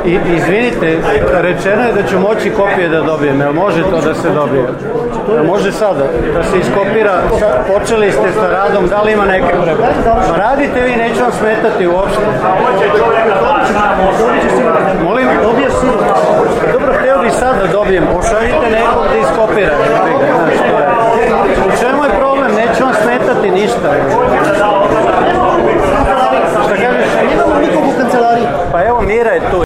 Izvinite, rečeno je da ću moći kopije da dobijem, jel može to da se dobije? Može sada da se iskopira, počeli ste sa radom, da li ima neke prepreke? Radite vi, neću vam smetati uopšte.